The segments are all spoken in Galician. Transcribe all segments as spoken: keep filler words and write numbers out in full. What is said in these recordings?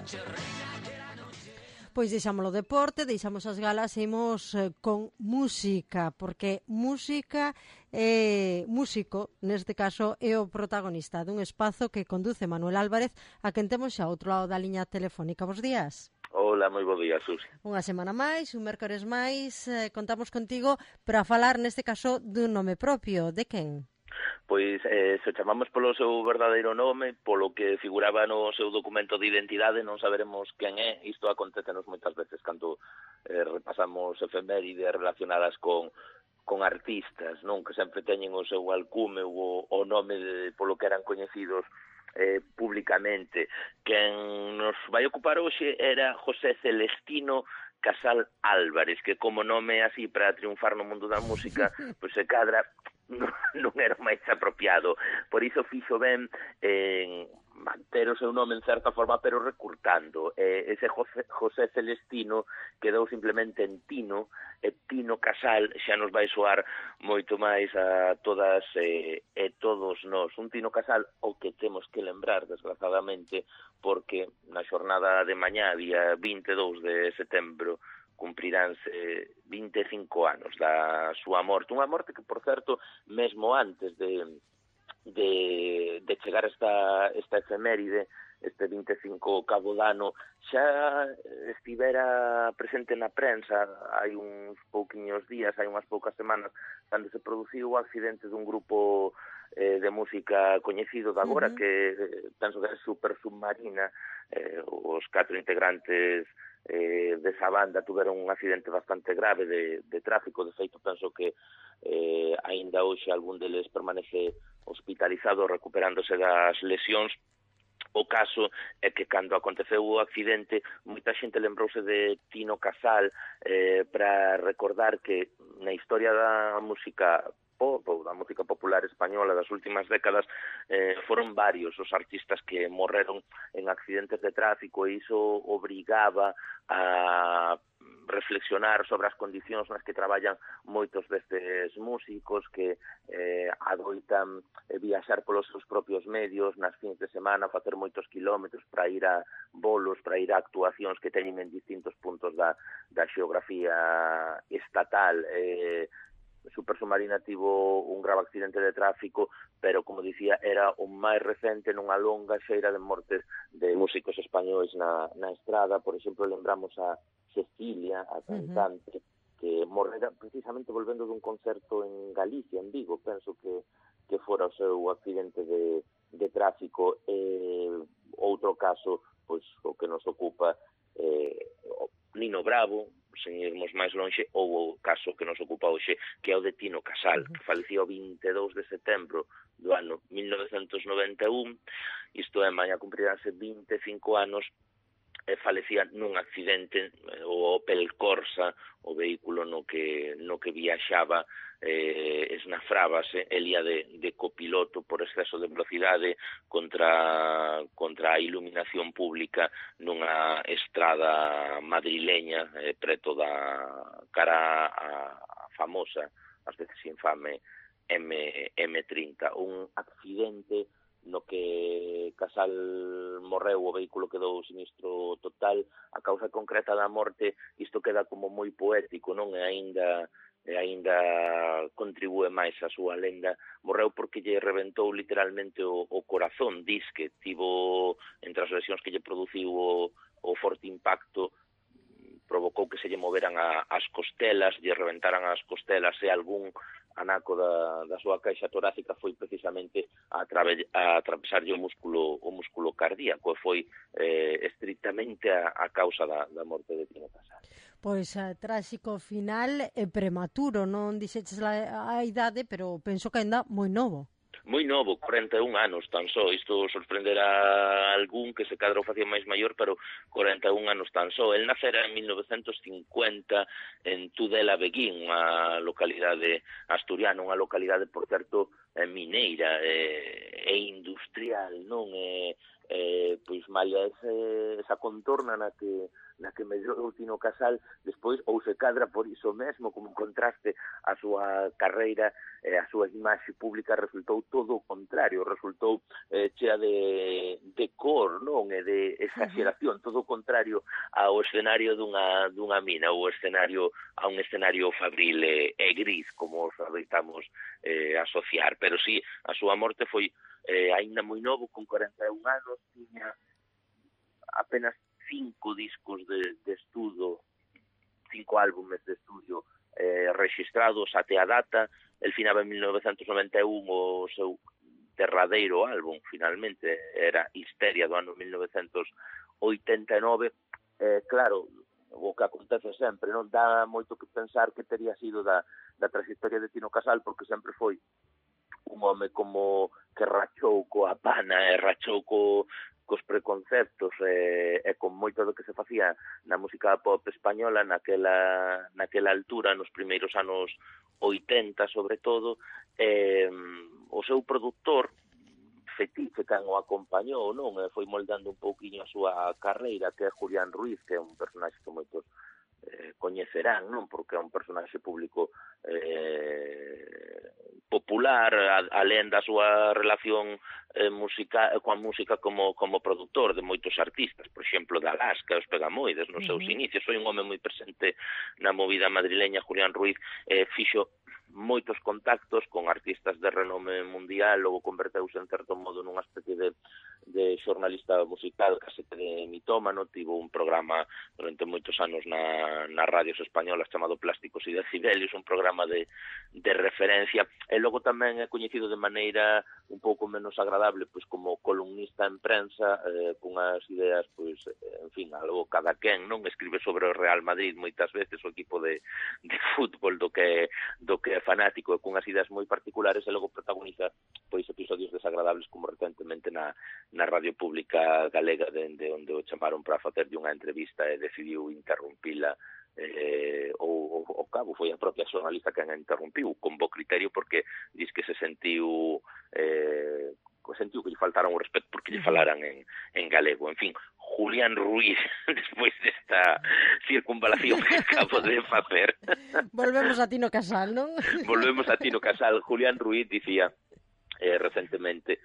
Pois deixámoslo deporte, deixamos as galas e imos eh, con música, porque música é músico, neste caso é o protagonista dun espazo que conduce Manuel Álvarez, a quen temos xa ao outro lado da liña telefónica. Bos días. Hola, moi bo día, Susi. Unha semana máis, un mércores máis, eh, contamos contigo para falar neste caso dun nome propio. De quen? Pois eh, se chamamos polo seu verdadeiro nome, polo que figuraba no seu documento de identidade, non saberemos quen é. Isto acontecenos moitas veces cando eh, repasamos efemérides relacionadas con con artistas, non, que sempre teñen o seu alcume ou o nome de, polo que eran coñecidos eh, públicamente. Quen nos vai ocupar hoxe era José Celestino Casal Álvarez, que como nome así para triunfar no mundo da música, pois se cadra non, non era o máis apropiado. Por iso fixo ben en manter o seu nome en certa forma, pero recurtando. Eh, ese José, José Celestino quedou simplemente en Tino, e Tino Casal xa nos vai soar moito máis a todas eh, e todos nós. Un Tino Casal o que temos que lembrar, desgrazadamente, porque na xornada de mañá, día vinte e dous de setembro, cumpriránse vinte e cinco anos da súa morte. Unha morte que, por certo, mesmo antes de, de, de chegar esta, esta efeméride, este vinte e cinco cabo dano, xa estivera presente na prensa hai uns pouquiños días, hai unhas poucas semanas, cando se produciu o accidente dun grupo eh, de música coñecido de agora, uh -huh. que eh, penso que é Super Submarina. Eh, os catro integrantes eh, desa banda tuveron un accidente bastante grave de, de tráfico. De feito, penso que eh, aínda hoxe algún deles permanece hospitalizado recuperándose das lesións. O caso é que cando aconteceu o accidente, moita xente lembrouse de Tino Casal eh, para recordar que na historia da música pop ou da música popular española das últimas décadas eh, foron varios os artistas que morreron en accidentes de tráfico, e iso obrigaba a reflexionar sobre as condicións nas que traballan moitos destes músicos que eh, adoitan viaxar polos seus propios medios nas fins de semana, facer moitos kilómetros para ir a bolos, para ir a actuacións que teñen en distintos puntos da, da xeografía estatal. eh, Super Submarina tivo un grave accidente de tráfico, pero, como dicía, era o máis recente nunha longa xeira de mortes de músicos españois na, na estrada. Por exemplo, lembramos a Cecilia, a cantante, uh -huh. que morrera precisamente volvendo dun concerto en Galicia, en Vigo, penso que, que fora o seu accidente de, de tráfico. E outro caso, pois, o que nos ocupa, eh, Nino Bravo, sen irmos máis lonxe, ou o caso que nos ocupa hoxe, que é o de Tino Casal, que falecía o vinte e dous de setembro do ano mil novecentos noventa e un. Isto é, mañá cumpriránse vinte e cinco anos, e falecía nun accidente, o Opel Corsa, o vehículo no que no que viaxaba, eh, esnafrábase, elía de, de copiloto por exceso de velocidade contra contra a iluminación pública nunha estrada madrileña, eh, preto da cara a, a famosa, ás veces infame, M, M trinta. Un accidente no que Casal morreu, o vehículo quedou sinistro total. A causa concreta da morte, isto queda como moi poético, non? E aínda e aínda contribúe máis a súa lenda. Morreu porque lle reventou literalmente o, o corazón. Dis que tivo, entre as lesións que lle produciu o, o forte impacto, provocou que se lle moveran a, as costelas, lle reventaran as costelas, e algún anaco da, da súa caixa torácica foi precisamente a, trave, a atravesarlle o músculo o músculo cardíaco, e foi eh, estrictamente a, a causa da, da morte de Tino Casal. Pois uh, tráxico final e prematuro, non dixeches a, a idade, pero penso que ainda moi novo. Moi novo, corenta e un anos tan só. Isto sorprenderá a algún que se cadra o facía máis maior, pero corenta e un anos tan só. El nacera en mil novecentos cincuenta en Tudela Beguín, unha localidade asturiana, unha localidade, por certo, mineira e, e industrial, non? E, eh, pois malla ese, esa contorna na que na que mellorou Tino Casal, despois ou se cadra por iso mesmo, como un contraste a súa carreira, eh, a súa imaxe pública resultou todo o contrario, resultou eh, chea de, de cor, non? E de exageración, todo o contrario ao escenario dunha, dunha mina, ou escenario a un escenario fabril e, e gris, como os adoitamos eh, asociar. Pero sí, a súa morte foi eh, aínda moi novo, con corenta e un anos, tiña apenas cinco discos de, de estudo, cinco álbumes de estudio eh, registrados até a data. El finaba en mil novecentos noventa e un o seu derradeiro álbum, finalmente, era Histeria do ano mil novecentos oitenta e nove. Eh, claro, o que acontece sempre, non dá moito que pensar que teria sido da, da trayectoria de Tino Casal, porque sempre foi un home como que rachou coa pana e rachou co, cos preconceptos e, e con moito do que se facía na música pop española naquela, naquela altura, nos primeiros anos oitenta, sobre todo. Eh, o seu produtor, fetiche, quen o acompañou, non? E foi moldando un pouquiño a súa carreira, que é Julián Ruiz, que é un personaxe que moitos eh, coñecerán, non? Porque é un personaxe público eh, popular, a, alén da súa relación eh, musica, coa música como, como produtor de moitos artistas, por exemplo, de Alaska, os Pegamoides, nos seus uh -huh. inicios. Foi un home moi presente na movida madrileña. Julián Ruiz eh, fixo moitos contactos con artistas de renome mundial, logo converteuse en certo modo nunha especie de, de xornalista musical, case de mitómano. Tivo un programa durante moitos anos na, nas radios españolas chamado Plásticos e Decibelios, un programa de, de referencia, e logo tamén é coñecido de maneira un pouco menos agradable pois como columnista en prensa, eh, cunhas ideas, pois, en fin, algo cada quen, non? Escribe sobre o Real Madrid moitas veces, o equipo de, de fútbol do que do que é fanático, e cunhas ideas moi particulares, e logo protagoniza pois episodios desagradables, como recentemente na, na radio pública galega, dende onde o chamaron para facerlle unha entrevista e decidiu interrumpila. Eh, ou o cabo foi a propia xornalista que a interrumpiu con bo criterio, porque diz que se sentiu eh, sentiu que lle faltaron o respeto porque lle falaran en, en galego. En fin, Julián Ruiz, despois desta circunvalación que acabo de facer. Volvemos a Tino Casal, non? Volvemos a Tino Casal. Julián Ruiz dicía eh, recentemente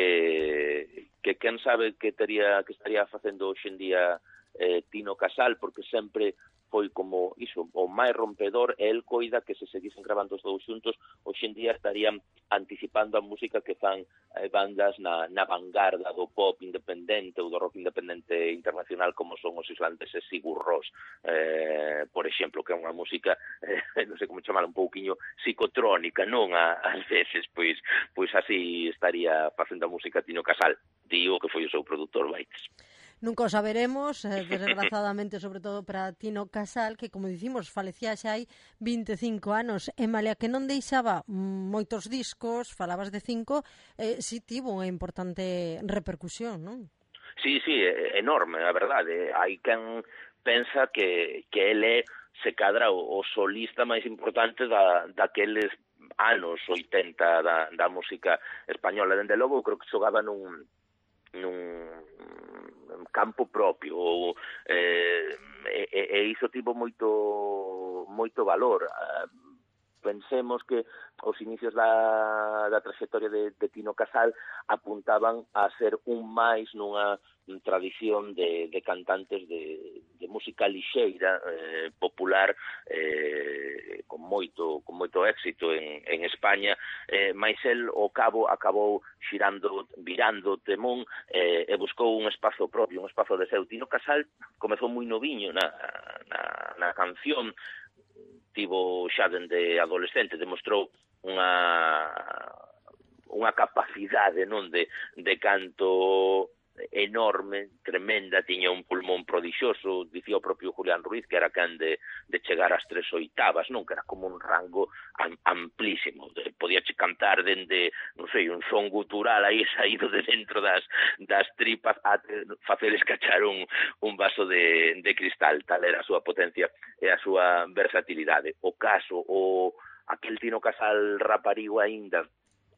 que que quen sabe que teria que estaría facendo hoxe en día eh, Tino Casal, porque sempre foi como iso, o máis rompedor, e el coida que se seguisen grabando os dous xuntos, hoxe en día estarían anticipando a música que fan eh, bandas na, na vanguarda do pop independente ou do rock independente internacional, como son os islandeses Sigur Rós, eh, por exemplo, que é unha música, eh, non sei como chamar, un pouquiño psicotrónica, non? A, ás veces, pois, pois así estaría facendo a música Tino Casal, digo que foi o seu produtor Baites. Nunca o saberemos, eh, desgrazadamente, sobre todo para Tino Casal, que, como dicimos, falecía xa hai vinte e cinco anos, e malia que non deixaba moitos discos, falabas de cinco, eh, si tivo unha importante repercusión, non? Sí, sí, enorme, a verdade. Hai quen pensa que, que ele se cadra o, o solista máis importante da, daqueles anos oitenta da, da música española. Dende logo, creo que xogaba nun nun campo propio, ou, eh, e, e iso tivo moito moito valor. Uh, pensemos que os inicios da, da trayectoria de, de Tino Casal apuntaban a ser un máis nunha tradición de, de cantantes de, de música lixeira, eh, popular, eh, con moito con moito éxito en, en España, eh, mais el, ao cabo, acabou xirando, virando o temón, eh, e buscou un espazo propio, un espazo de seu. Tino Casal comezou moi noviño na, na, na canción, tivo xa dende adolescente, demostrou unha unha capacidade, non, de, de canto enorme, tremenda, tiña un pulmón prodixioso. Dicía o propio Julián Ruiz que era quen de, de chegar ás tres oitavas, non? Que era como un rango am, amplísimo, de, podía che cantar dende, non sei, un son gutural aí saído de dentro das, das tripas a facer escachar un, un vaso de, de cristal. Tal era a súa potencia e a súa versatilidade. O caso, o aquel Tino Casal raparigo aínda,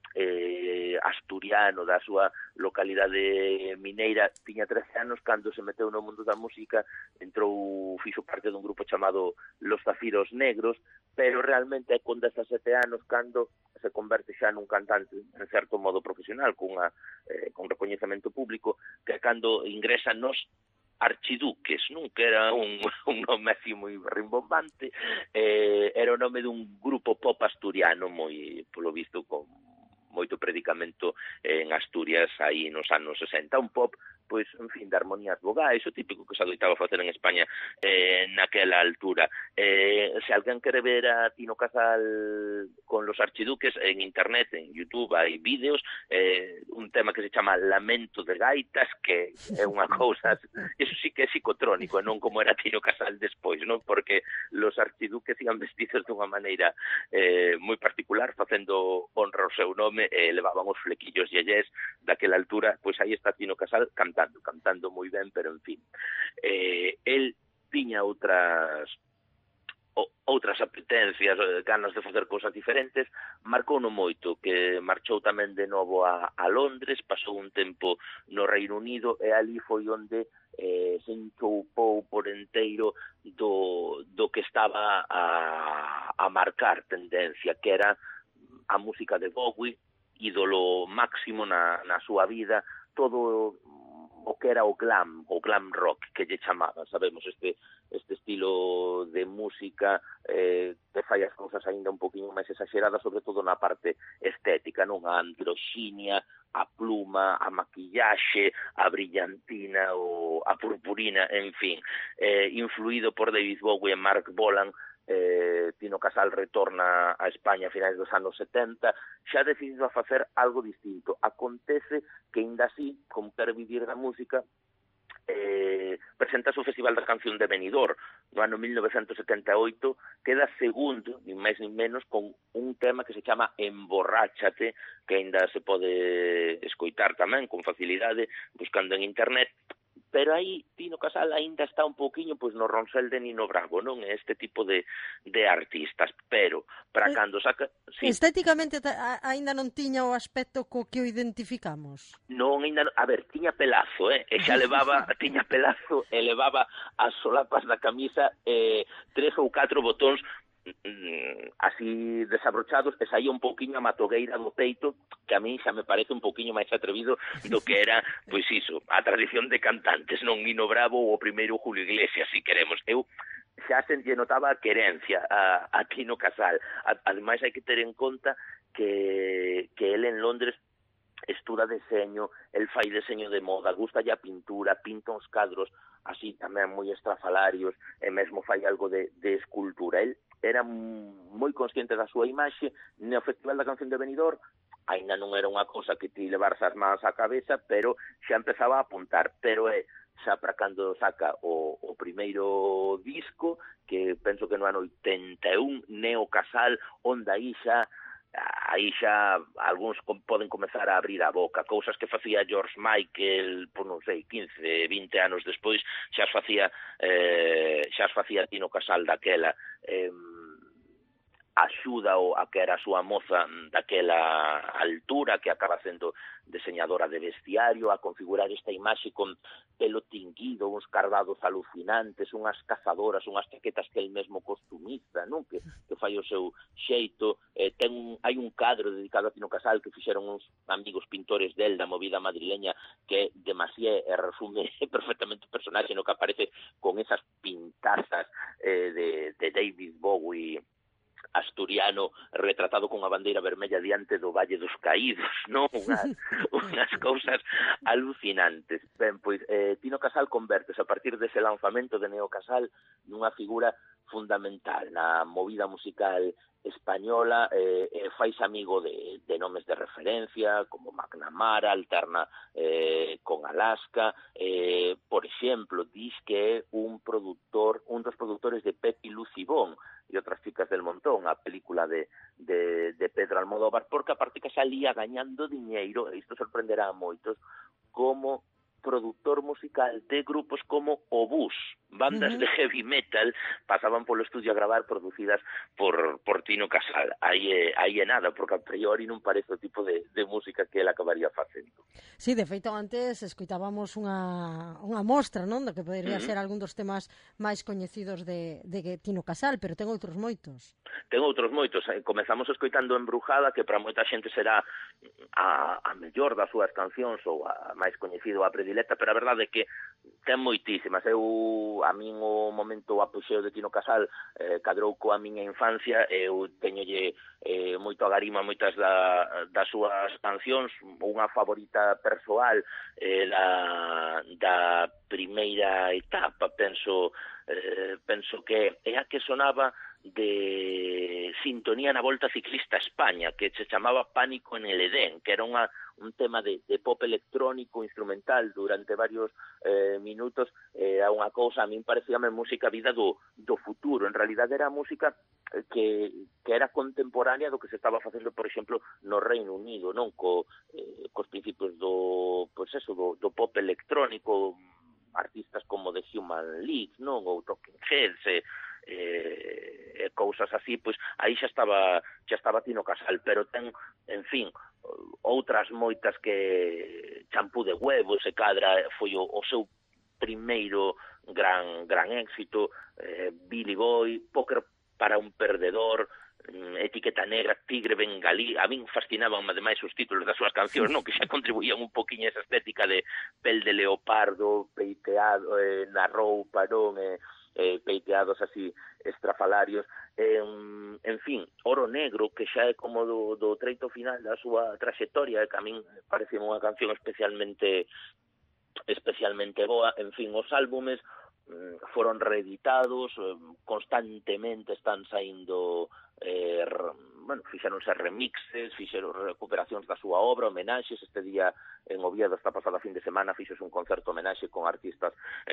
eh, asturiano da súa localidade mineira, tiña trece anos cando se meteu no mundo da música, entrou, fixo parte dun grupo chamado Los Zafiros Negros, pero realmente é con dezasete anos cando se converte xa nun cantante en certo modo profesional, cunha, eh, con recoñecemento público, que cando ingresa nos Archiduques, non? Que era un, un nome así moi rimbombante, eh, era o nome dun grupo pop asturiano moi, polo visto, con moito predicamento en Asturias aí nos anos sesenta, un pop, pois, en fin, de armonías vogais, o típico que se adoitaba facer en España eh, naquela altura. Eh, se alguén quere ver a Tino Casal con los Archiduques en internet, en YouTube, hai vídeos, eh, un tema que se chama Lamento de Gaitas, que é unha cousa, eso sí que é psicotrónico, non como era Tino Casal despois, non? Porque los Archiduques iban vestidos dunha maneira eh, moi particular, facendo honra ao seu nome, e levaban os flequillos yeyés daquela altura, pois aí está Tino Casal cantando, cantando moi ben, pero en fin. Eh, el tiña outras o, outras apetencias, ganas de facer cousas diferentes, marcou no moito, que marchou tamén de novo a, a Londres, pasou un tempo no Reino Unido, e ali foi onde eh, se enchoupou por enteiro do, do que estaba a, a marcar tendencia, que era a música de Bowie, ídolo máximo na, na súa vida, todo o que era o glam, o glam rock que lle chamaban, sabemos, este este estilo de música eh, que fai as cousas aínda un poquinho máis exageradas, sobre todo na parte estética, non? A androxinia, a pluma, a maquillaxe, a brillantina, o a purpurina, en fin, eh, influído por David Bowie e Mark Bolan. Eh, Tino Casal retorna a España a finais dos anos setenta, xa decidido a facer algo distinto. Acontece que, ainda así, como quere vivir da música, eh, presenta o Festival da Canción de Benidorm no ano mil novecentos setenta e oito, queda segundo, nin máis nin menos, con un tema que se chama Emborráchate, que ainda se pode escoitar tamén con facilidade buscando en internet. Pero aí Tino Casal aínda está un pouquiño pois no Ronsel de Nino Bravo, non? Este tipo de, de artistas, pero para cando saca... Sí. Estéticamente aínda non tiña o aspecto co que o identificamos? Non, aínda non... A ver, tiña pelazo, eh? E xa levaba, tiña pelazo e levaba as solapas da camisa eh, tres ou catro botóns así desabrochados, e saía un pouquiño a matogueira do peito, que a mí xa me parece un pouquiño máis atrevido do que era, pois iso, a tradición de cantantes, non? Nino Bravo ou o primeiro Julio Iglesias, si queremos. Eu xa se notaba a querencia a, a Tino Casal. Ademais, hai que ter en conta que, que ele en Londres estuda deseño, el fai deseño de moda, gusta a pintura, pinta uns cadros así tamén moi estrafalarios, e mesmo fai algo de, de escultura. El era moi consciente da súa imaxe. No Festival da Canción de Benidorm aínda non era unha cousa que ti levarse as mans á cabeza, pero xa empezaba a apuntar. Pero é xa para cando saca o, o primeiro disco, que penso que no ano oitenta e un, Neo Casal, onde aí xa aí xa algúns poden comezar a abrir a boca, cousas que facía George Michael, por non sei, quince, vinte anos despois, xa as facía eh, xa as facía Tino Casal daquela. eh, axuda o, a que era a súa moza daquela altura, que acaba sendo deseñadora de vestiario, a configurar esta imaxe con pelo tinguido, uns cardados alucinantes, unhas cazadoras, unhas chaquetas que el mesmo costumiza, non? Que, que fai o seu xeito. Eh, ten un, hai un cadro dedicado a Tino Casal que fixeron uns amigos pintores del da movida madrileña, que demasié e resume perfectamente o personaxe, no que aparece con esas pintazas eh, de, de David Bowie asturiano, retratado con a bandeira vermella diante do Valle dos Caídos, non? Unhas, unhas cousas alucinantes. Ben, pois, eh, Tino Casal convertese a partir dese lanzamento de Neo Casal nunha figura fundamental na movida musical española, eh, eh, faise amigo de, de nomes de referencia como McNamara, alterna eh, con Alaska, eh, por exemplo, dis que é un produtor, un dos produtores de Pepi Lucibón e outras chicas del montón, a película de, de, de Pedro Almodóvar, porque a parte que salía gañando diñeiro, e isto sorprenderá a moitos, como produtor musical de grupos como O Bus, bandas uh-huh. de heavy metal pasaban polo estudio a gravar producidas por, por Tino Casal. Aí é, aí é nada, porque a priori non parece o tipo de, de música que ele acabaría facendo. Sí, de feito, antes escoitábamos unha, unha mostra, non? Do que podería uh-huh. ser algún dos temas máis coñecidos de, de Tino Casal, pero ten outros moitos. Ten outros moitos. Comezamos escoitando Embrujada, que para moita xente será a, a mellor das súas cancións ou a máis coñecido, a predilecta, pero a verdade é que ten moitísimas. Eu, a min o momento apoxeo de Tino Casal eh, cadrou coa miña infancia, eu teñolle eh, moito agarima moitas da, das súas cancións. Unha favorita persoal eh, da, da primeira etapa, penso, eh, penso que é a que sonaba de Sintonía na Volta Ciclista a España, que se chamaba Pánico en el Edén, que era unha, un tema de, de pop electrónico instrumental durante varios eh, minutos. Eh, a unha cousa, a min parecíame música vida do, do futuro. En realidad era música que, que era contemporánea do que se estaba facendo, por exemplo, no Reino Unido, non? Co, eh, cos principios do, pues eso, do, do pop electrónico, artistas como The Human League, non? Ou Talking Heads, eh, eh, cousas así, pois aí xa estaba xa estaba Tino Casal, pero ten, en fin, outras moitas, que Champú de Huevos, se cadra, foi o, o seu primeiro gran gran éxito, eh, Billy Boy, Póker para un perdedor, Etiqueta Negra, Tigre Bengalí. A min fascinaban ademais os títulos das súas cancións, non? Que xa contribuían un poquinho esa estética de pel de leopardo, peiteado eh, na roupa, non? Eh, eh, peiteados así estrafalarios. Eh, en fin, Oro Negro, que xa é como do, do treito final da súa traxectoria, que a min parece unha canción especialmente especialmente boa. En fin, os álbumes foron reeditados, constantemente están saindo, eh, bueno, fixeronse remixes, fixeron recuperacións da súa obra, homenaxes. Este día en Oviedo, esta pasada fin de semana, fixose un concerto homenaxe con artistas,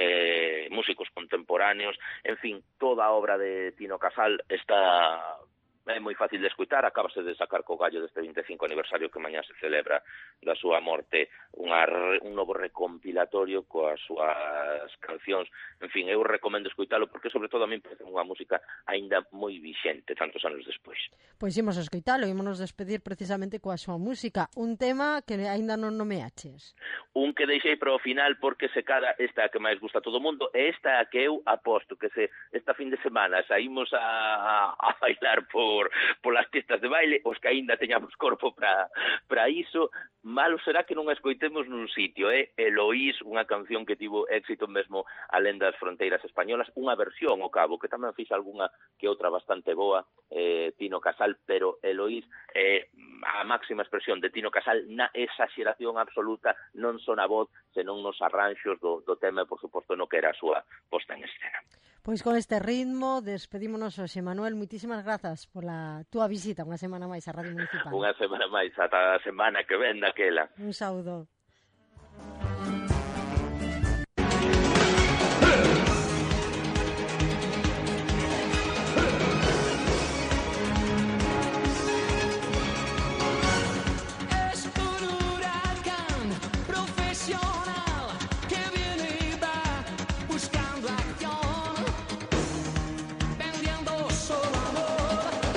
eh, músicos contemporáneos. En fin, toda a obra de Tino Casal está... é moi fácil de escutar. Acabase de sacar co gallo deste vinte e cinco aniversario que mañá se celebra da súa morte unha, un novo recompilatorio coas súas cancións. En fin, eu recomendo escuitalo, porque sobre todo a min parece unha música aínda moi vixente tantos anos despois. Pois imos a escoitalo, ímonos despedir precisamente coa súa música, un tema que aínda non nomeaches. Un que deixei para o final, porque se cada esta que máis gusta a todo o mundo, e esta a que eu aposto que se esta fin de semana saímos a, a bailar por por polas pistas de baile, os que aínda teñamos corpo para para iso, malo será que non a escoitemos nun sitio, eh? Eloís, unha canción que tivo éxito mesmo alén das fronteiras españolas, unha versión ao cabo, que tamén fixa algunha que outra bastante boa, eh, Tino Casal, pero Eloís é eh, a máxima expresión de Tino Casal na exageración absoluta, non só na voz, senón nos arranxos do, do tema, e por suposto no que era a súa posta en escena. Pois con este ritmo despedímonos hoxe. Manuel, moitísimas grazas pola túa visita unha semana máis á Radio Municipal. Unha semana máis, ata a semana que ven daquela. Un saúdo.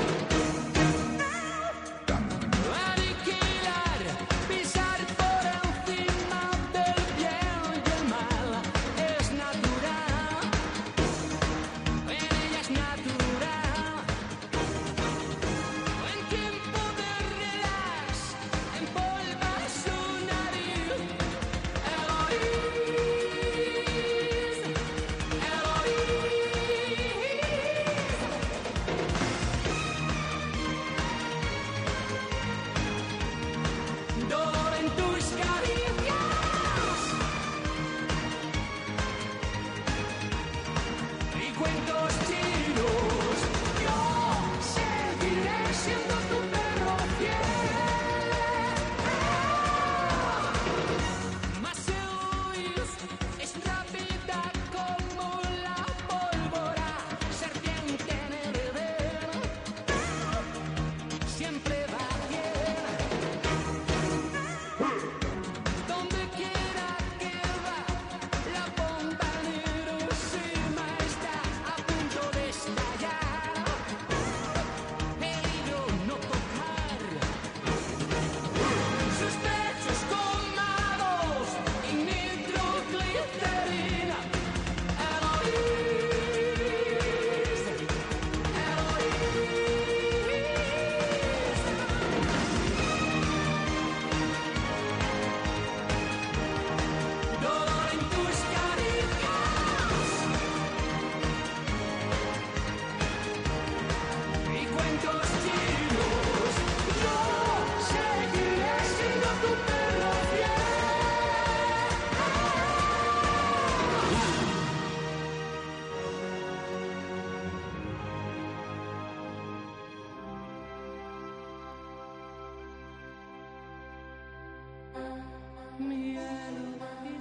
Aniquilar, pisar por encima.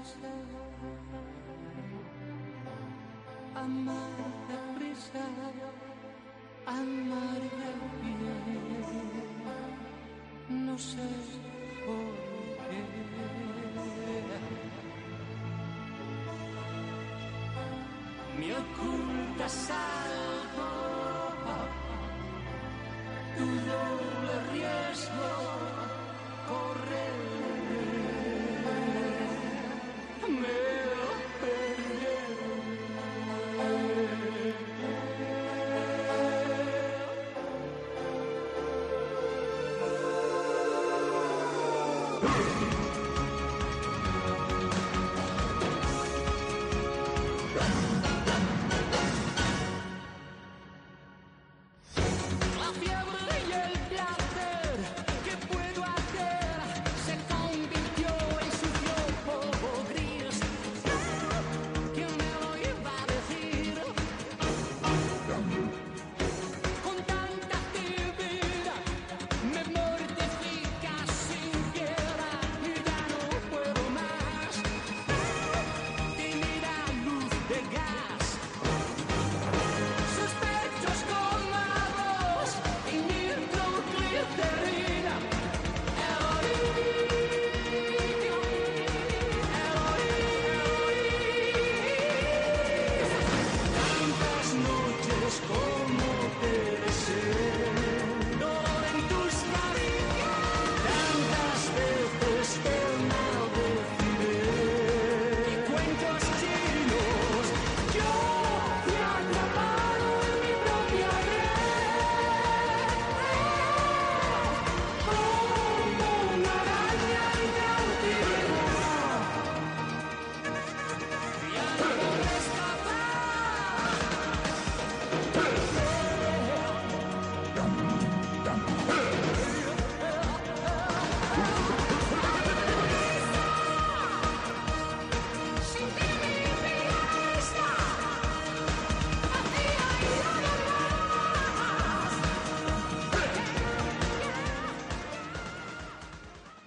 prisa, amar deprisa, amar de bien, no sé por qué. Me ocultas algo, dudo